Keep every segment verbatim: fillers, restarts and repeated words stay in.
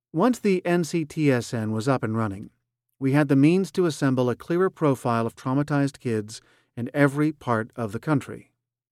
Once the N C T S N was up and running, we had the means to assemble a clearer profile of traumatized kids in every part of the country.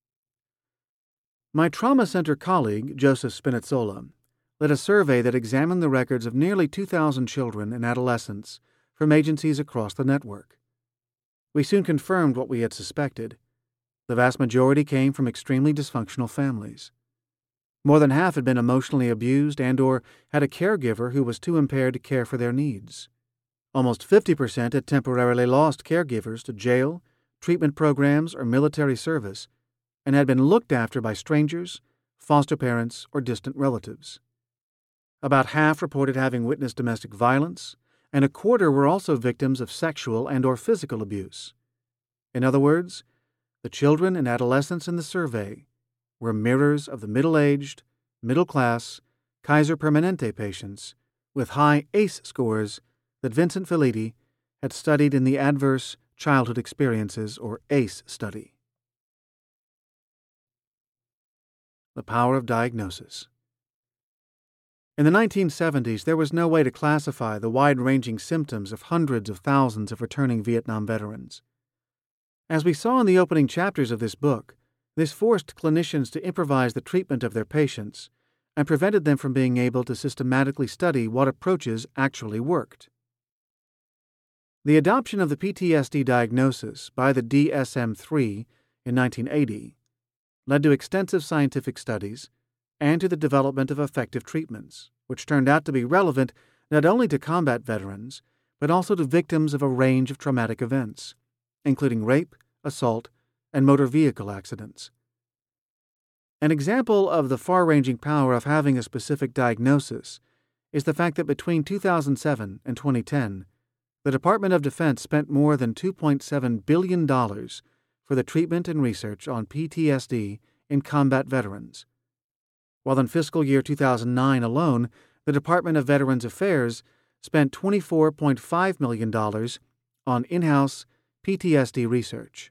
My trauma center colleague, Joseph Spinazzola, led a survey that examined the records of nearly two thousand children and adolescents from agencies across the network. We soon confirmed what we had suspected. The vast majority came from extremely dysfunctional families. More than half had been emotionally abused and or had a caregiver who was too impaired to care for their needs. Almost fifty percent had temporarily lost caregivers to jail, treatment programs, or military service, and had been looked after by strangers, foster parents, or distant relatives. About half reported having witnessed domestic violence, and a quarter were also victims of sexual and or physical abuse. In other words, the children and adolescents in the survey were mirrors of the middle-aged, middle-class, Kaiser Permanente patients with high A C E scores that Vincent Felitti had studied in the Adverse Childhood Experiences, or A C E study. The power of diagnosis. In the nineteen seventies, there was no way to classify the wide-ranging symptoms of hundreds of thousands of returning Vietnam veterans. As we saw in the opening chapters of this book, this forced clinicians to improvise the treatment of their patients and prevented them from being able to systematically study what approaches actually worked. The adoption of the P T S D diagnosis by the D S M three in nineteen eighty led to extensive scientific studies and to the development of effective treatments, which turned out to be relevant not only to combat veterans, but also to victims of a range of traumatic events, including rape, assault, and motor vehicle accidents. An example of the far-ranging power of having a specific diagnosis is the fact that between two thousand seven and twenty ten, the Department of Defense spent more than two point seven billion dollars for the treatment and research on P T S D in combat veterans, while in fiscal year two thousand nine alone, the Department of Veterans Affairs spent twenty-four point five million dollars on in-house P T S D research.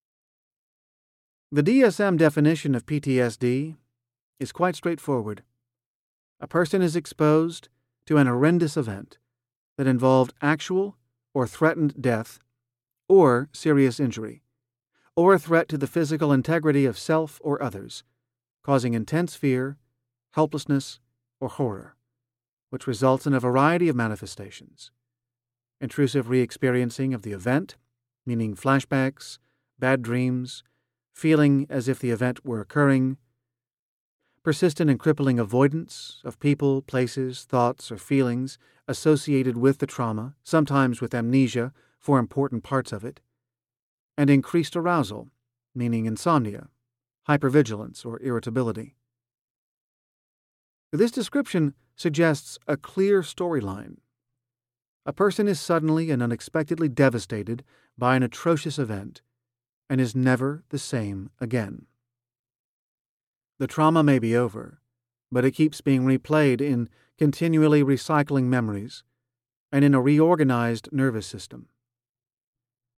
The D S M definition of P T S D is quite straightforward. A person is exposed to an horrendous event that involved actual or threatened death or serious injury, or a threat to the physical integrity of self or others, causing intense fear, helplessness, or horror, which results in a variety of manifestations. Intrusive re-experiencing of the event, meaning flashbacks, bad dreams, feeling as if the event were occurring, persistent and crippling avoidance of people, places, thoughts, or feelings associated with the trauma, sometimes with amnesia for important parts of it, and increased arousal, meaning insomnia, hypervigilance, or irritability. This description suggests a clear storyline. A person is suddenly and unexpectedly devastated by an atrocious event and is never the same again. The trauma may be over, but it keeps being replayed in continually recycling memories and in a reorganized nervous system.